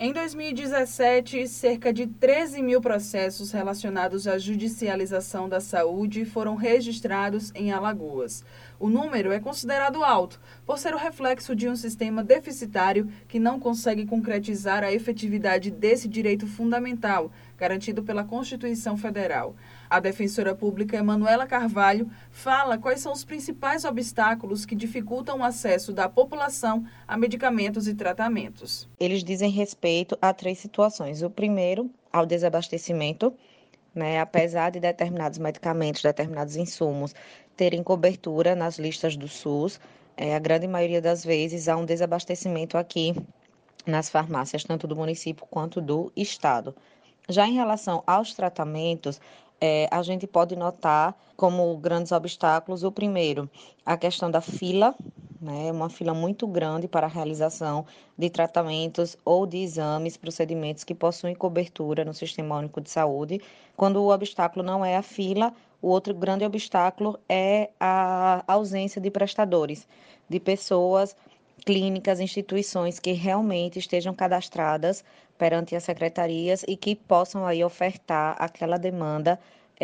Em 2017, cerca de 13 mil processos relacionados à judicialização da saúde foram registrados em Alagoas. O número é considerado alto, por ser o reflexo de um sistema deficitário que não consegue concretizar a efetividade desse direito fundamental, garantido pela Constituição Federal. A defensora pública Emanuela Carvalho fala quais são os principais obstáculos que dificultam o acesso da população a medicamentos e tratamentos. Eles dizem respeito a 3 situações. O primeiro, ao desabastecimento, apesar de determinados medicamentos, determinados insumos terem cobertura nas listas do SUS, a grande maioria das vezes há um desabastecimento aqui nas farmácias, tanto do município quanto do estado. Já em relação aos tratamentos, a gente pode notar como grandes obstáculos, o primeiro, a questão da fila, uma fila muito grande para a realização de tratamentos ou de exames, procedimentos que possuem cobertura no Sistema Único de Saúde. Quando o obstáculo não é a fila, o outro grande obstáculo é a ausência de prestadores, de pessoas, clínicas, instituições que realmente estejam cadastradas perante as secretarias e que possam aí ofertar aquela demanda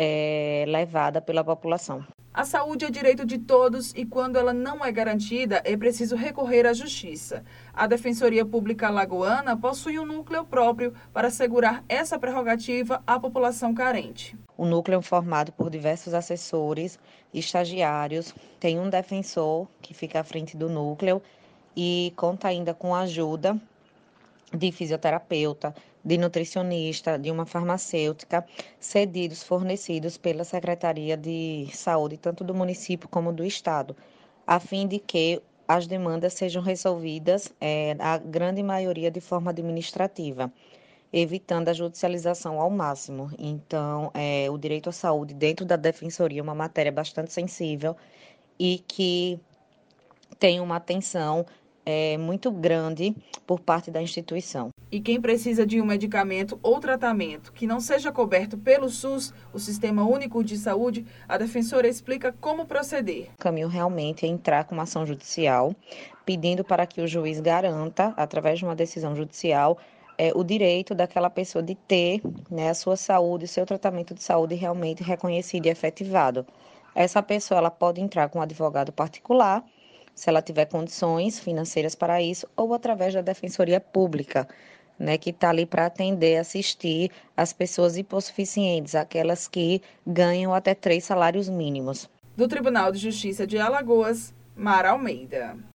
levada pela população. A saúde é direito de todos e, quando ela não é garantida, é preciso recorrer à justiça. A Defensoria Pública Alagoana possui um núcleo próprio para assegurar essa prerrogativa à população carente. O núcleo é formado por diversos assessores, estagiários, tem um defensor que fica à frente do núcleo e conta ainda com a ajuda de fisioterapeuta, de nutricionista, de uma farmacêutica, fornecidos pela Secretaria de Saúde, tanto do município como do estado, a fim de que as demandas sejam resolvidas, a grande maioria de forma administrativa, evitando a judicialização ao máximo. Então, o direito à saúde dentro da defensoria é uma matéria bastante sensível e que tem uma atenção muito grande por parte da instituição. E quem precisa de um medicamento ou tratamento que não seja coberto pelo SUS, o Sistema Único de Saúde, a defensora explica como proceder. O caminho realmente é entrar com uma ação judicial, pedindo para que o juiz garanta, através de uma decisão judicial, o direito daquela pessoa de ter a sua saúde, o seu tratamento de saúde realmente reconhecido e efetivado. Essa pessoa ela pode entrar com um advogado particular, se ela tiver condições financeiras para isso, ou através da Defensoria Pública, que está ali para atender, assistir as pessoas hipossuficientes, aquelas que ganham até 3 salários mínimos. Do Tribunal de Justiça de Alagoas, Mara Almeida.